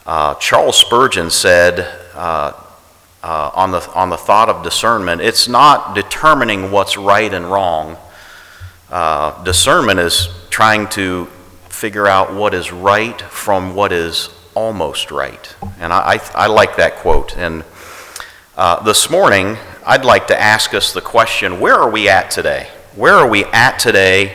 Charles Spurgeon said on the thought of discernment, it's not determining what's right and wrong. Discernment is trying to figure out what is right from what is almost right. And I like that quote. And this morning, I'd like to ask us the question, where are we at today? Where are we at today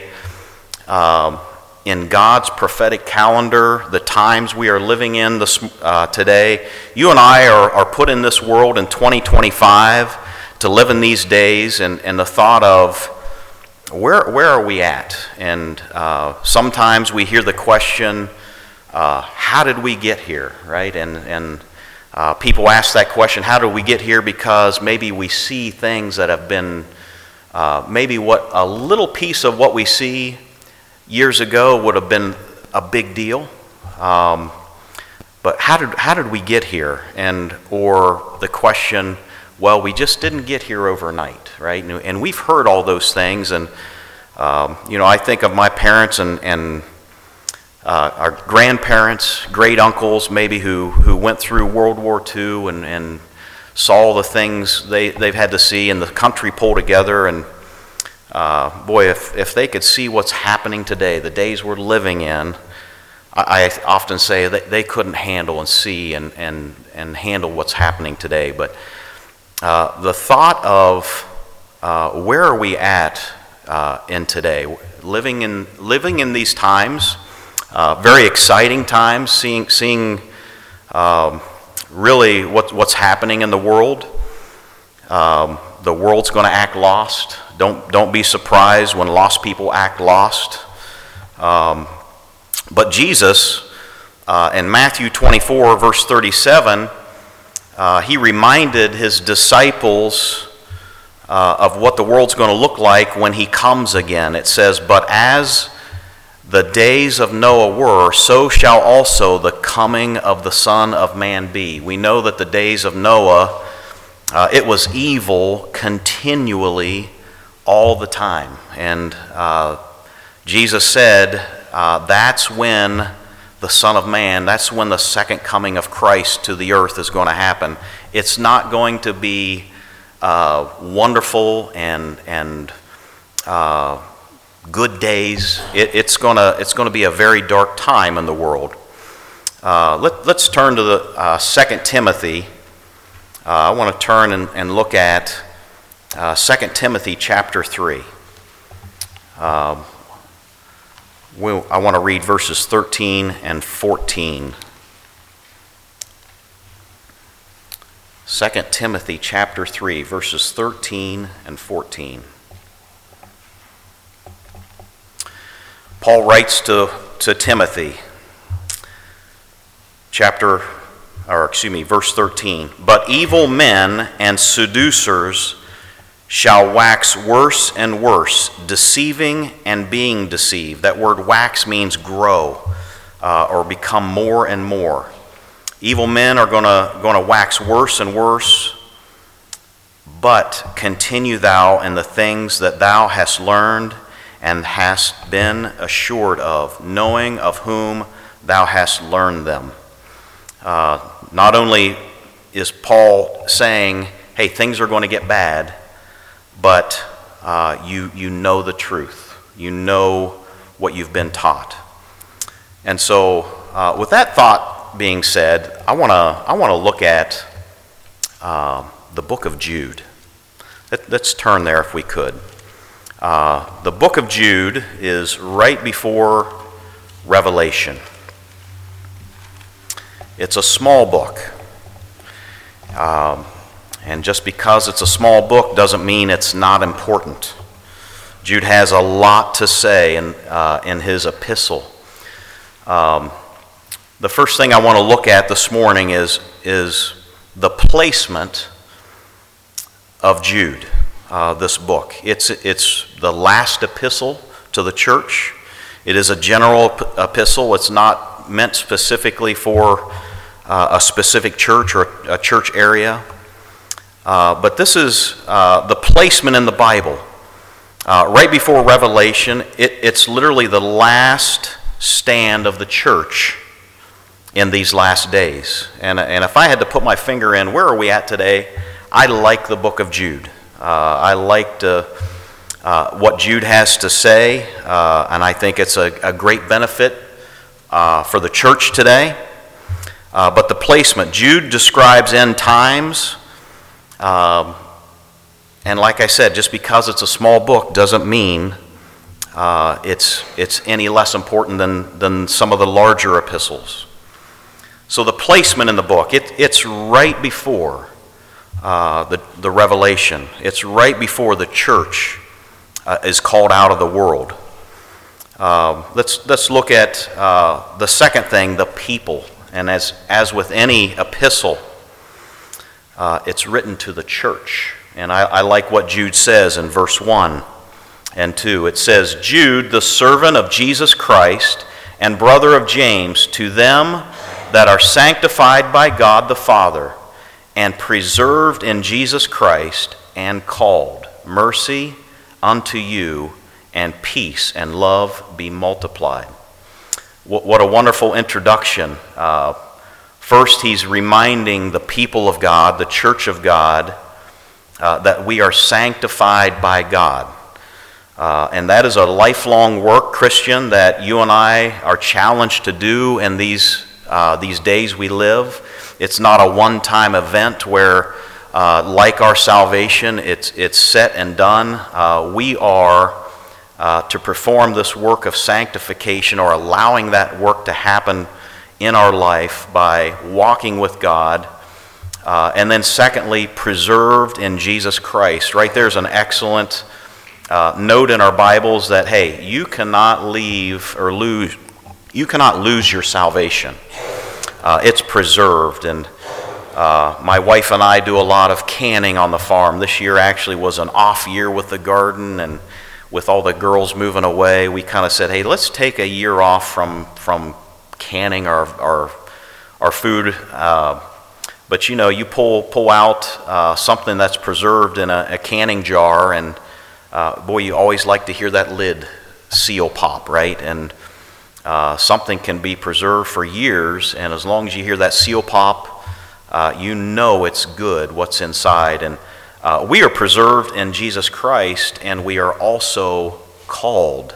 in God's prophetic calendar, the times we are living in today? You and I are put in this world in 2025 to live in these days, and the thought of where are we at? And sometimes we hear the question, how did we get here, right? And people ask that question, how did we get here? Because maybe we see things that have been, maybe what a little piece of what we see years ago would have been a big deal. But how did we get here? Or the question, well, we just didn't get here overnight, right? And we've heard all those things. And, I think of my parents and our grandparents, great uncles, maybe who went through World War II and saw the things they've had to see, and the country pull together. And boy, if they could see what's happening today, the days we're living in, I often say that they couldn't handle and see and handle what's happening today. But the thought of where are we at in today, living in these times, very exciting times, seeing really what's happening in the world. The world's going to act lost. Don't be surprised when lost people act lost. But Jesus, in Matthew 24, verse 37, he reminded his disciples of what the world's going to look like when he comes again. It says, "But as the days of Noah were, so shall also the coming of the Son of Man be." We know that the days of Noah, it was evil continually all the time. And Jesus said, that's when the Son of Man, that's when the second coming of Christ to the earth is going to happen. It's not going to be wonderful and good days. It's going to be a very dark time in the world. Let's turn to the 2 Timothy. I want to turn and look at 2 Timothy chapter 3. I want to read verses 13 and 14. 2 Timothy chapter 3, verses 13 and 14. Paul writes to Timothy, verse 13, "But evil men and seducers shall wax worse and worse, deceiving and being deceived." That word wax means grow or become more and more. Evil men are going to wax worse and worse. "But continue thou in the things that thou hast learned and hast been assured of, knowing of whom thou hast learned them." Not only is Paul saying, hey, things are going to get bad, but you know the truth. You know what you've been taught. And so with that thought being said, I want to look at the book of Jude. Let's turn there if we could. The book of Jude is right before Revelation. It's a small book. And just because it's a small book doesn't mean it's not important. Jude has a lot to say in his epistle. The first thing I want to look at this morning is the placement of Jude, this book. It's the last epistle to the church. It is a general epistle. It's not meant specifically for a specific church or a church area. But this is the placement in the Bible. Right before Revelation, it's literally the last stand of the church in these last days. And if I had to put my finger in, where are we at today? I like the book of Jude. I liked what Jude has to say, and I think it's a great benefit for the church today. But the placement, Jude describes end times, and like I said, just because it's a small book doesn't mean it's any less important than some of the larger epistles. So the placement in the book, it's right before the revelation. It's right before the church is called out of the world. Let's look at the second thing, the people. And as with any epistle, it's written to the church. And I like what Jude says in verse 1 and 2. It says, Jude, the servant of Jesus Christ and brother of James, to them that are sanctified by God the Father and preserved in Jesus Christ and called, mercy unto you and peace and love be multiplied. What a wonderful introduction. First, he's reminding the people of God, the church of God, that we are sanctified by God. And that is a lifelong work, Christian, that you and I are challenged to do in these days we live. It's not a one-time event where, like our salvation, it's set and done. We are to perform this work of sanctification, or allowing that work to happen in our life by walking with God. And then secondly, preserved in Jesus Christ. Right there's an excellent note in our Bibles that, hey, you cannot lose your salvation. It's preserved. And my wife and I do a lot of canning on the farm. This year actually was an off year with the garden, and with all the girls moving away, we kind of said, hey, let's take a year off from canning our food. But you pull out something that's preserved in a canning jar, and boy, you always like to hear that lid seal pop, right? And something can be preserved for years, and as long as you hear that seal pop, you know it's good, what's inside. And we are preserved in Jesus Christ, and we are also called.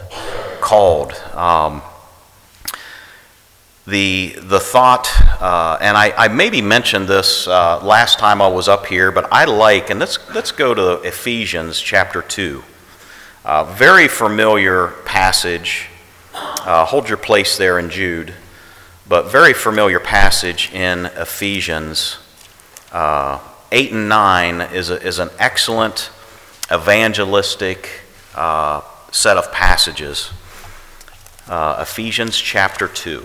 The thought, and I maybe mentioned this last time I was up here, but I like, and let's go to Ephesians chapter 2. Very familiar passage. Hold your place there in Jude, but very familiar passage in Ephesians. 8 and 9 is an excellent evangelistic set of passages. Ephesians chapter 2.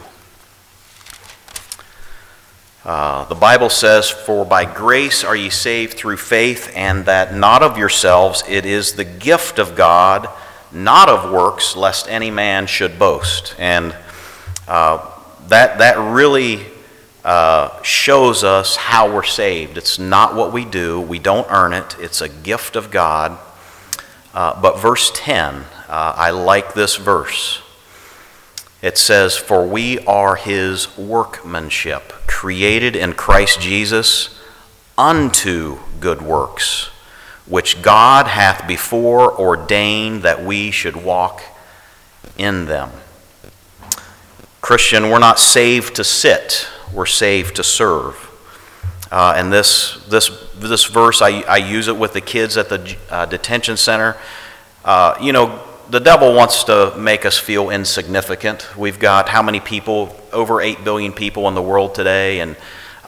The Bible says, "For by grace are ye saved through faith, and that not of yourselves, it is the gift of God, not of works, lest any man should boast." And that really shows us how we're saved. It's not what we do. We don't earn it. It's a gift of God. But verse 10, I like this verse. It says, "For we are his workmanship, created in Christ Jesus unto good works, which God hath before ordained that we should walk in them." Christian, we're not saved to sit. We're saved to serve. And this verse, I use it with the kids at the detention center. The devil wants to make us feel insignificant. We've got how many people? Over 8 billion people in the world today. And,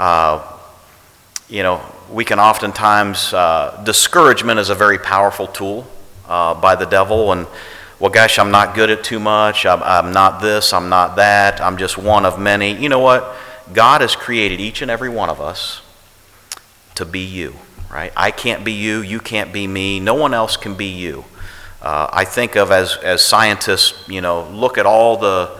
we can oftentimes, discouragement is a very powerful tool by the devil. And, well, gosh, I'm not good at too much. I'm not this, I'm not that. I'm just one of many. You know what? God has created each and every one of us to be you, right? I can't be you. You can't be me. No one else can be you. I think of as scientists, look at all the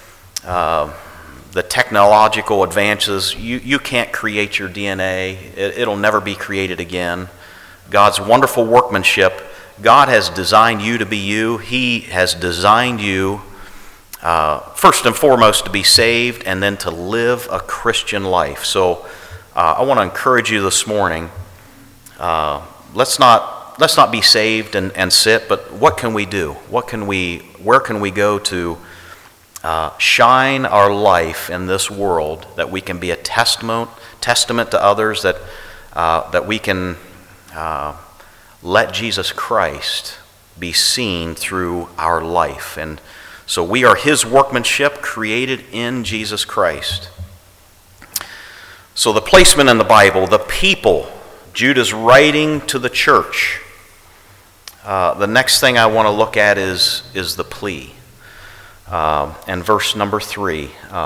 technological advances. You can't create your DNA. It'll never be created again. God's wonderful workmanship. God has designed you to be you. He has designed you first and foremost, to be saved and then to live a Christian life. So I want to encourage you this morning, let's not be saved and sit, but what can we do? Where can we go to shine our life in this world, that we can be a testament to others, that we can let Jesus Christ be seen through our life. And so we are His workmanship, created in Jesus Christ. So the placement in the Bible, the people, Jude is writing to the church. The next thing I want to look at is the plea. And verse number 3.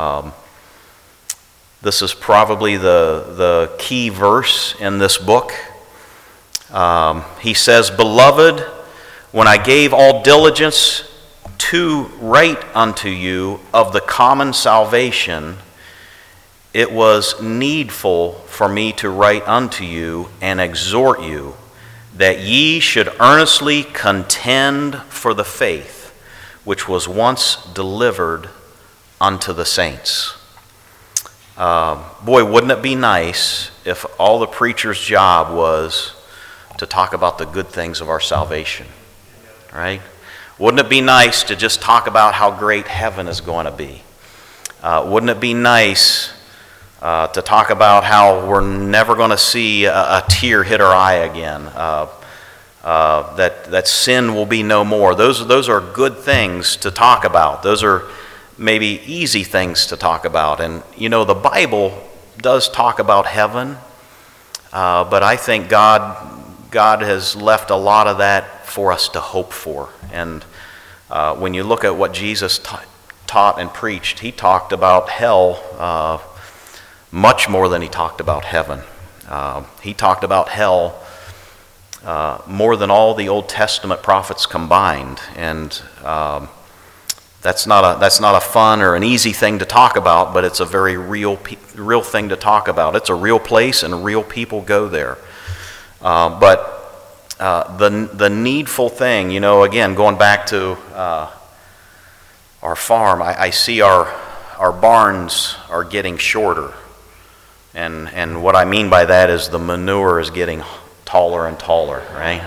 This is probably the key verse in this book. He says, "Beloved, when I gave all diligence to write unto you of the common salvation, it was needful for me to write unto you and exhort you, that ye should earnestly contend for the faith which was once delivered unto the saints." Boy, wouldn't it be nice if all the preacher's job was to talk about the good things of our salvation, right? Wouldn't it be nice to just talk about how great heaven is going to be? Wouldn't it be nice to talk about how we're never going to see a tear hit our eye again, that sin will be no more? Those are good things to talk about. Those are maybe easy things to talk about. And you know, the Bible does talk about heaven, but I think God has left a lot of that for us to hope for. And when you look at what Jesus taught and preached, He talked about hell much more than He talked about heaven. He talked about hell more than all the Old Testament prophets combined. And that's not a fun or an easy thing to talk about, but it's a very real thing to talk about. It's a real place, and real people go there. But the needful thing, you know, again, going back to our farm, I see our barns are getting shorter. And what I mean by that is the manure is getting taller and taller, right?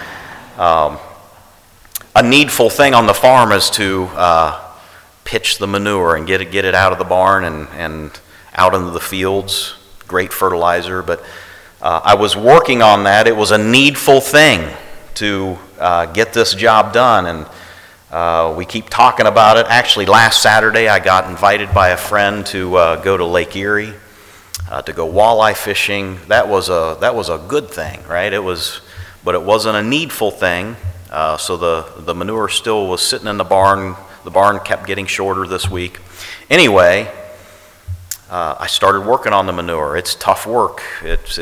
A needful thing on the farm is to pitch the manure and get it out of the barn and out into the fields. Great fertilizer, but I was working on that. It was a needful thing to get this job done, and we keep talking about it. Actually, last Saturday I got invited by a friend to go to Lake Erie to go walleye fishing. That was a good thing, right? But it wasn't a needful thing. So the manure still was sitting in the barn. The barn kept getting shorter this week. Anyway, I started working on the manure. It's tough work. It's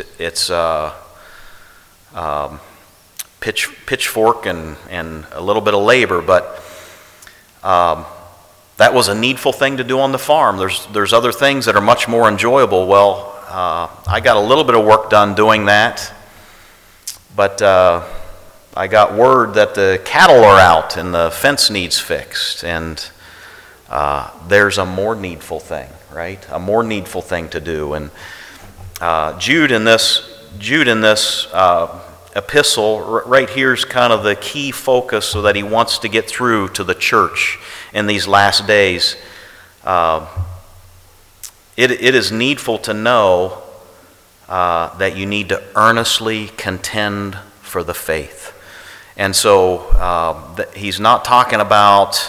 pitchfork and a little bit of labor, but that was a needful thing to do on the farm. There's other things that are much more enjoyable. Well, I got a little bit of work done doing that, but I got word that the cattle are out and the fence needs fixed, and there's a more needful thing, right? A more needful thing to do. And Jude in this epistle right here is kind of the key focus, so that he wants to get through to the church in these last days. It is needful to know that you need to earnestly contend for the faith. And so he's not talking about,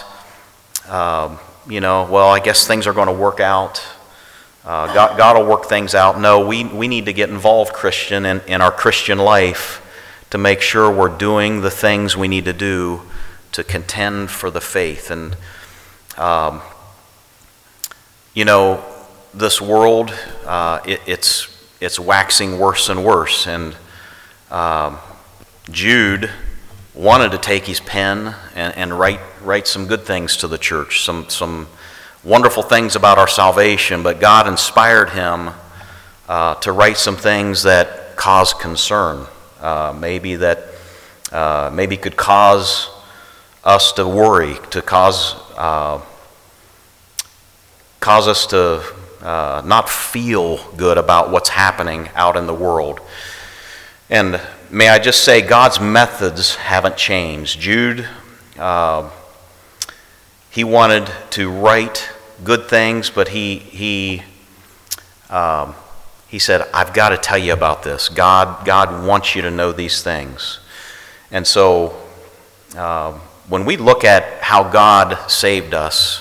well, I guess things are going to work out. God will work things out. No, we need to get involved, Christian, in our Christian life to make sure we're doing the things we need to do to contend for the faith. And, this world, it's waxing worse and worse. And Jude wanted to take his pen and write some good things to the church, some wonderful things about our salvation, but God inspired him to write some things that cause concern, maybe could cause us to worry, to cause cause us to not feel good about what's happening out in the world. And may I just say, God's methods haven't changed. Jude, he wanted to write good things, but he said, I've got to tell you about this. God wants you to know these things. And so when we look at how God saved us,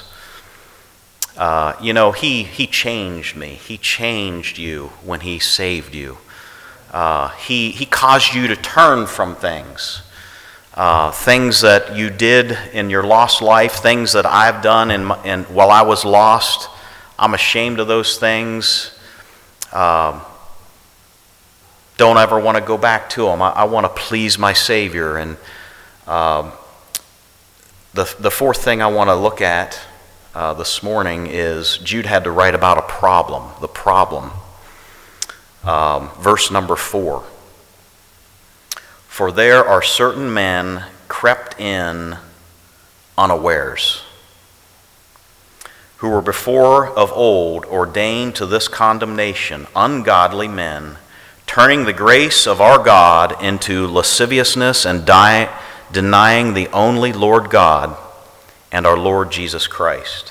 he changed me. He changed you when he saved you. He caused you to turn from things. Things that you did in your lost life, things that I've done while I was lost. I'm ashamed of those things. Don't ever want to go back to them. I want to please my Savior. And the fourth thing I want to look at this morning is Jude had to write about a problem, the problem. Verse number 4. For there are certain men crept in unawares, who were before of old ordained to this condemnation, ungodly men, turning the grace of our God into lasciviousness and denying the only Lord God and our Lord Jesus Christ.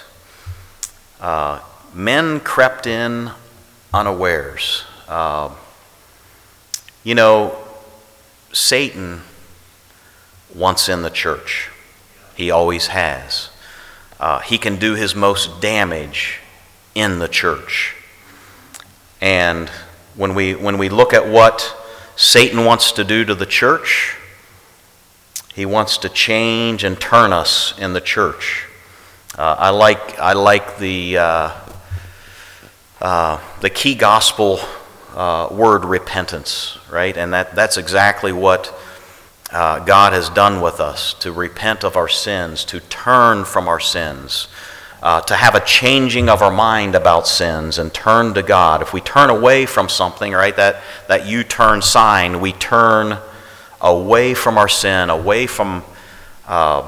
Men crept in unawares. Satan wants in the church. He always has. He can do his most damage in the church. And when we look at what Satan wants to do to the church, he wants to change and turn us in the church. I like the key gospel word repentance, right? And that's exactly what God has done with us, to repent of our sins, to turn from our sins, to have a changing of our mind about sins and turn to God. If we turn away from something, right, that U-turn sign, we turn away from our sin, away from our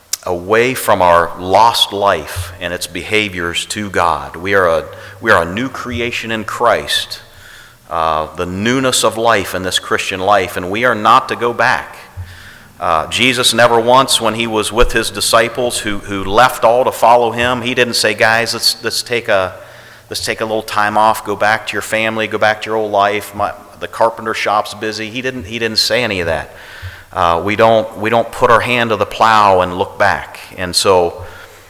lost life and its behaviors to God. We are a new creation in Christ. The newness of life in this Christian life, and we are not to go back. Jesus never once, when he was with his disciples who left all to follow him, he didn't say, guys, let's take a little time off, go back to your family, go back to your old life. The carpenter shop's busy. He didn't say any of that. We don't put our hand to the plow and look back. And so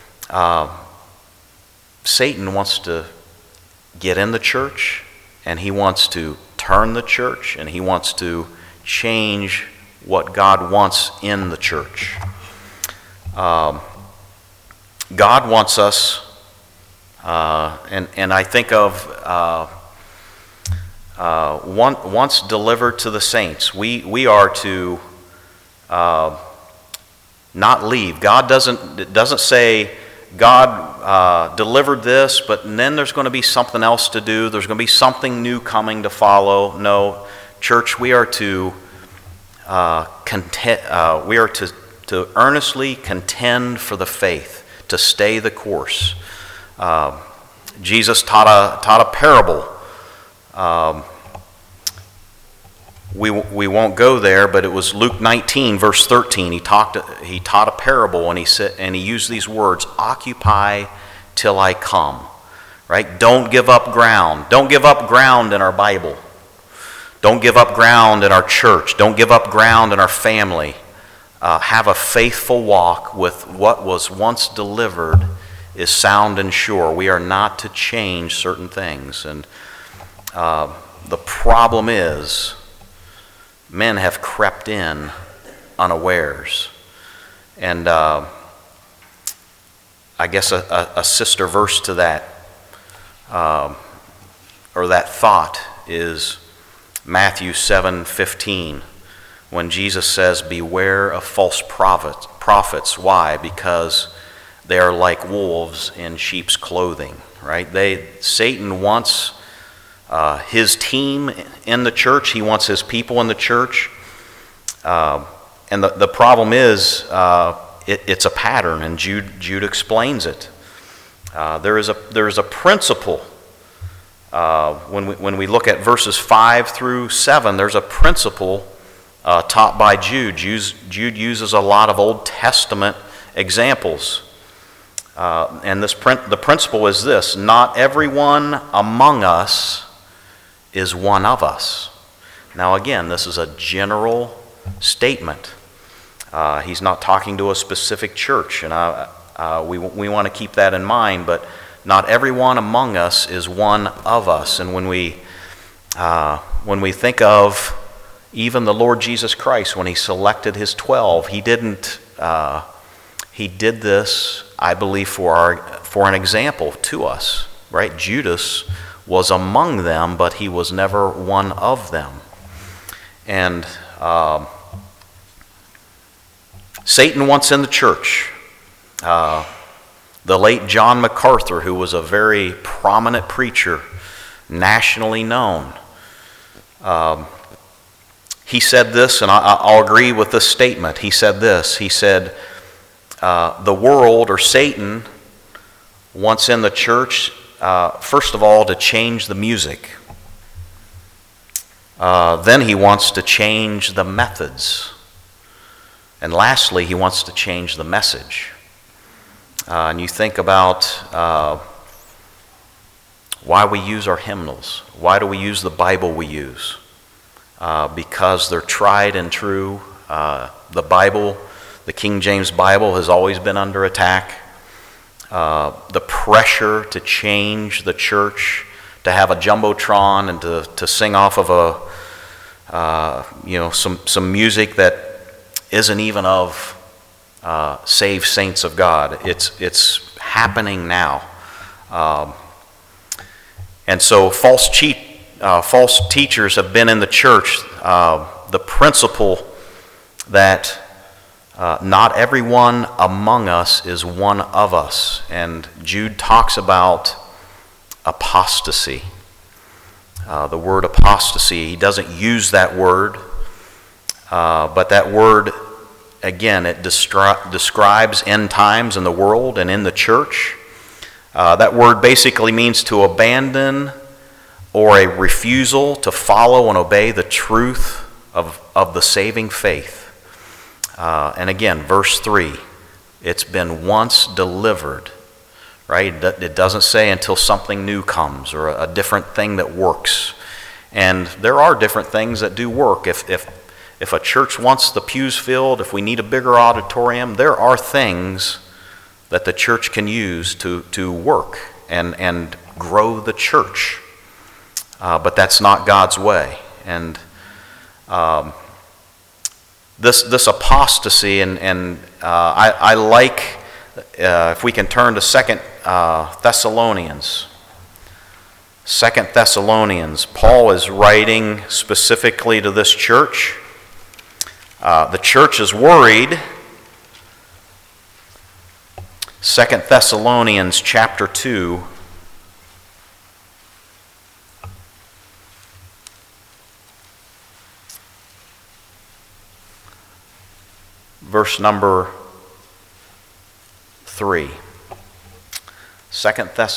Satan wants to get in the church, and he wants to turn the church, and he wants to change what God wants in the church. God wants us, and I think of once delivered to the saints, we are to not leave. God doesn't say, God delivered this, but then there's going to be something else to do. There's going to be something new coming to follow. No, church, we are to earnestly contend for the faith, to stay the course. Jesus taught a parable. We won't go there, but it was Luke 19, verse 13. He taught a parable, and he used these words: "Occupy till I come." Right? Don't give up ground. Don't give up ground in our Bible. Don't give up ground in our church. Don't give up ground in our family. Have a faithful walk with what was once delivered is sound and sure. We are not to change certain things, and the problem is, men have crept in unawares. And I guess a sister verse to that, or that thought, is Matthew 7:15, when Jesus says, "Beware of false prophets." Why? Because they are like wolves in sheep's clothing. Right? Satan wants his team in the church. He wants his people in the church. And the problem is, it's a pattern, and Jude explains it. There is a principle. When we look at verses 5 through 7, there's a principle taught by Jude. Jude uses a lot of Old Testament examples. And the principle is this: not everyone among us is one of us. Now again, this is a general statement. He's not talking to a specific church, and we want to keep that in mind, but not everyone among us is one of us. And when we think of even the Lord Jesus Christ, when he selected his 12, he did this, I believe, for an example to us, right? Judas was among them, but he was never one of them. And Satan wants in the church. The late John MacArthur, who was a very prominent preacher, nationally known, he said this, and I'll agree with this statement. He said this. He said, the world, or Satan, wants in the church, first of all, to change the music. Then he wants to change the methods. And lastly, he wants to change the message. And you think about why we use our hymnals. Why do we use the Bible we use? Because they're tried and true. The Bible, the King James Bible, has always been under attack. The pressure to change the church, to have a jumbotron and to sing off of some music that isn't even of saved saints of God. It's happening now, and so false teachers have been in the church. The principle that not everyone among us is one of us, and Jude talks about apostasy. The word apostasy, he doesn't use that word, but that word, again, it describes end times in the world and in the church. That word basically means to abandon or a refusal to follow and obey the truth of the saving faith. And again, verse 3, it's been once delivered, right? It doesn't say until something new comes or a different thing that works. And there are different things that do work. If a church wants the pews filled, if we need a bigger auditorium, there are things that the church can use to work and grow the church. But that's not God's way. And this apostasy, and I like, if we can turn to 2 Thessalonians. 2 Thessalonians, Paul is writing specifically to this church. The church is worried. 2 Thessalonians chapter 2. Verse number 3. 2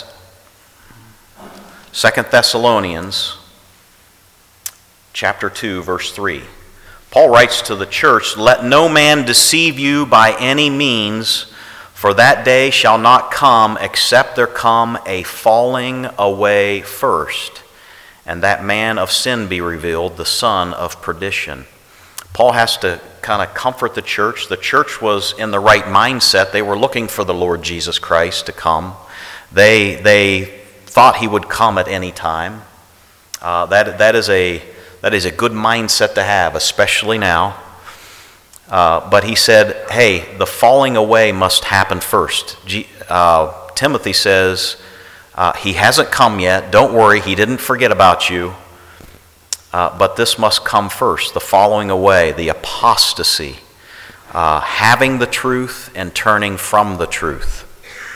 Thessalonians chapter 2, verse 3. Paul writes to the church, "Let no man deceive you by any means, for that day shall not come except there come a falling away first, and that man of sin be revealed, the son of perdition." Paul has to kind of comfort the church. The church was in the right mindset. They were looking for the Lord Jesus Christ to come. They thought he would come at any time. That is a good mindset to have, especially now. But he said, hey, the falling away must happen first. Timothy says, he hasn't come yet. Don't worry, he didn't forget about you. But this must come first, the falling away, the apostasy, having the truth and turning from the truth.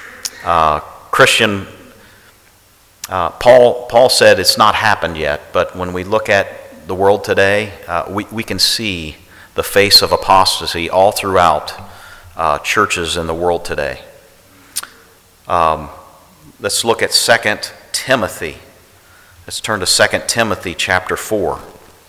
Paul said it's not happened yet, but when we look at the world today, we can see the face of apostasy all throughout churches in the world today. Let's look at 2 Timothy. Let's turn to 2 Timothy chapter 4.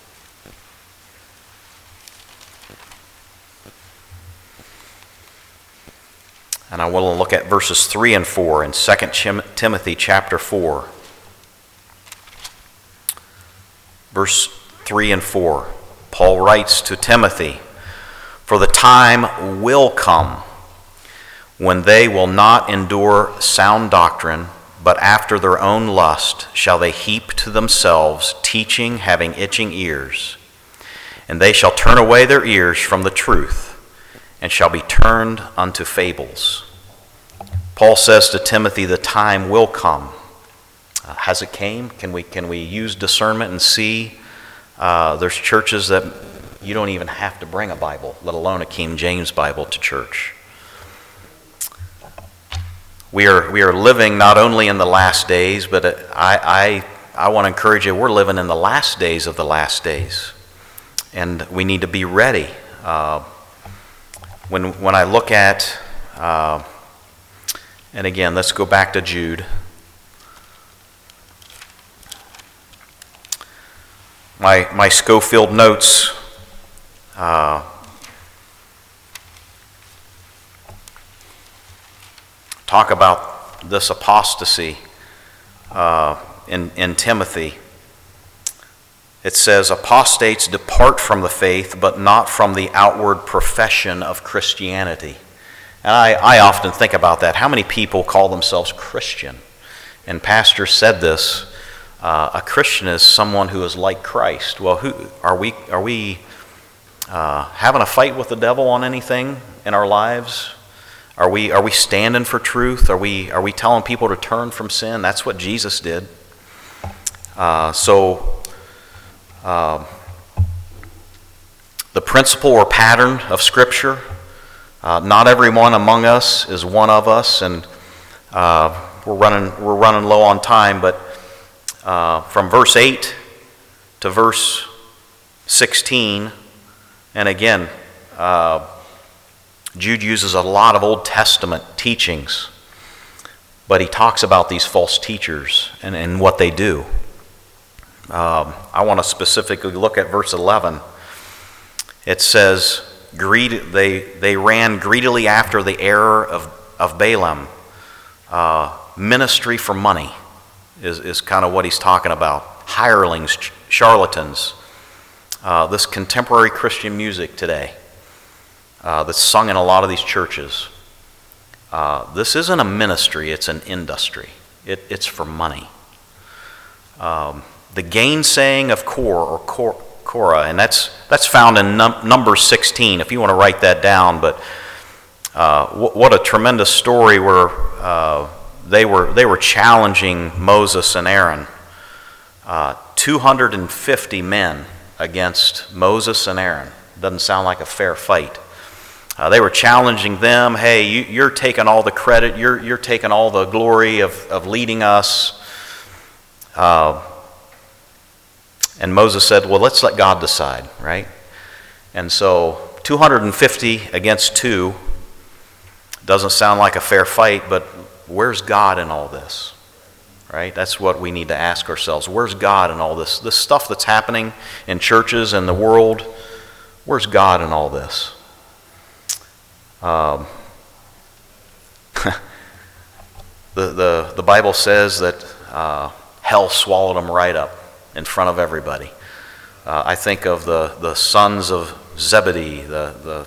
And I will look at verses 3 and 4 in 2 Timothy chapter 4. Verse 3 and 4. Paul writes to Timothy, "For the time will come when they will not endure sound doctrine, but after their own lust shall they heap to themselves teaching having itching ears. And they shall turn away their ears from the truth, and shall be turned unto fables." Paul says to Timothy, the time will come. Has it came? Can we use discernment and see? There's churches that you don't even have to bring a Bible, let alone a King James Bible, to church. We are living not only in the last days, but I want to encourage you, we're living in the last days of the last days. And we need to be ready. When I look at, and again, let's go back to Jude. My Schofield notes talk about this apostasy in Timothy. It says, "Apostates depart from the faith, but not from the outward profession of Christianity." And I often think about that. How many people call themselves Christian? And Pastor said this, a Christian is someone who is like Christ. Well, who are we having a fight with the devil on anything in our lives? Are we standing for truth? Are we telling people to turn from sin? That's what Jesus did. The principle or pattern of Scripture, not everyone among us is one of us, and we're running low on time, but from verse 8 to verse 16, and again, Jude uses a lot of Old Testament teachings, but he talks about these false teachers and what they do. I want to specifically look at verse 11. It says, they ran greedily after the error of Balaam. Ministry for money is kind of what he's talking about. Hirelings, charlatans. This contemporary Christian music today that's sung in a lot of these churches. This isn't a ministry, it's an industry. It's for money. The gainsaying of Korah, and that's found in Numbers 16, if you want to write that down. But what a tremendous story where they were challenging Moses and Aaron. 250 men against Moses and Aaron. Doesn't sound like a fair fight. They were challenging them. Hey, you're taking all the credit. You're taking all the glory of leading us. And Moses said, well, let's let God decide, right? And so 250 against 2 doesn't sound like a fair fight, but where's God in all this, right? That's what we need to ask ourselves. Where's God in all this? This stuff that's happening in churches and the world, where's God in all this? The Bible says that hell swallowed them right up in front of everybody. I think of the sons of Zebedee, the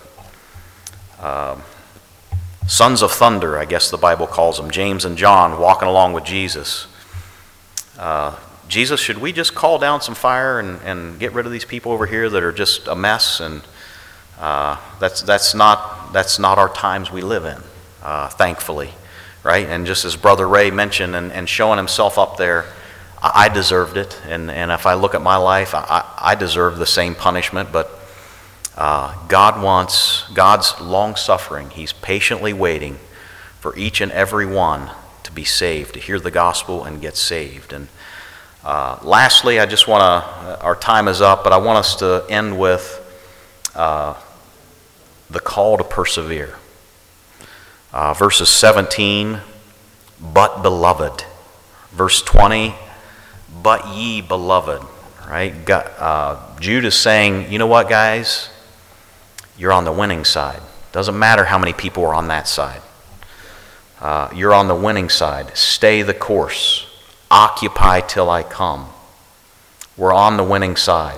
sons of thunder, I guess the Bible calls them, James and John, walking along with Jesus. Jesus, should we just call down some fire and get rid of these people over here that are just a mess? And that's not our times we live in, thankfully, right? And just as Brother Ray mentioned, and showing himself up there, I deserved it, and if I look at my life, I deserve the same punishment, but God wants, God's long-suffering. He's patiently waiting for each and every one to be saved, to hear the gospel and get saved. And lastly, I just want to, our time is up, but I want us to end with the call to persevere. Verses 17 but beloved. Verse 20, but ye beloved, right? Jude is saying, you know what, guys? You're on the winning side. Doesn't matter how many people are on that side. You're on the winning side. Stay the course. Occupy till I come. We're on the winning side.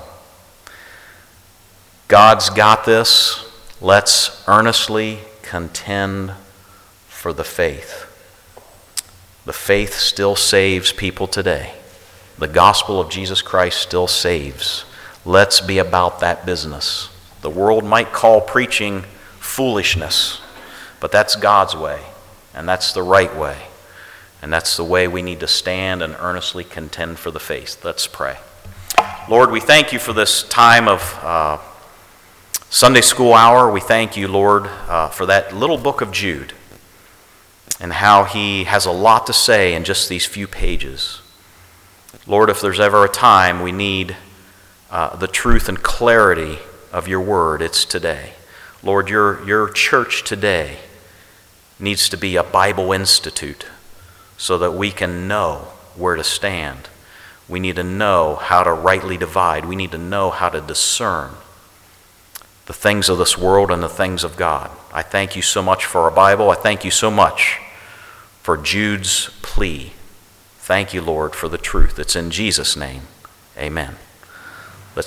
God's got this. Let's earnestly contend for the faith. The faith still saves people today. The gospel of Jesus Christ still saves. Let's be about that business. The world might call preaching foolishness, but that's God's way, and that's the right way, and that's the way we need to stand and earnestly contend for the faith. Let's pray. Lord, we thank you for this time of Sunday school hour. We thank you, Lord, for that little book of Jude and how he has a lot to say in just these few pages. Lord, if there's ever a time we need the truth and clarity of your word, it's today. Lord, your church today needs to be a Bible institute so that we can know where to stand. We need to know how to rightly divide. We need to know how to discern the things of this world and the things of God. I thank you so much for our Bible. I thank you so much for Jude's plea. Thank you, Lord, for the truth. It's in Jesus' name. Amen.